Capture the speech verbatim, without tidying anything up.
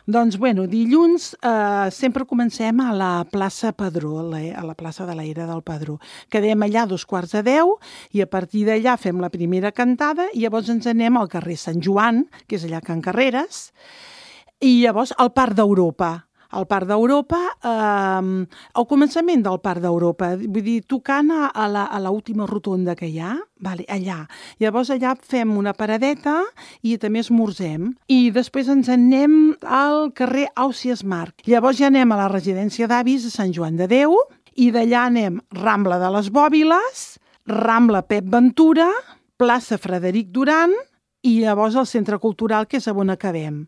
Doncs, bueno, dilluns eh, sempre comencem a la plaça Padró, a la, a la plaça de l'Era del Padró. Quedem allà a dos quarts de deu i a partir d'allà fem la primera cantada i llavors ens anem al carrer Sant Joan, que és allà a Can Carreres, i llavors al Parc d'Europa. Al Parc d'Europa, eh, al començament del Parc d'Europa, vull dir, tocant a la, a l'última rotonda que hi ha, vale, allà. Llavors allà fem una paradeta i també esmorzem. I després ens anem al carrer Àusies Marc. Llavors ja anem a la residència d'avis de Sant Joan de Déu i d'allà anem Rambla de les Bòbiles, Rambla Pep Ventura, plaça Frederic Duran i llavors al Centre Cultural, que és on acabem.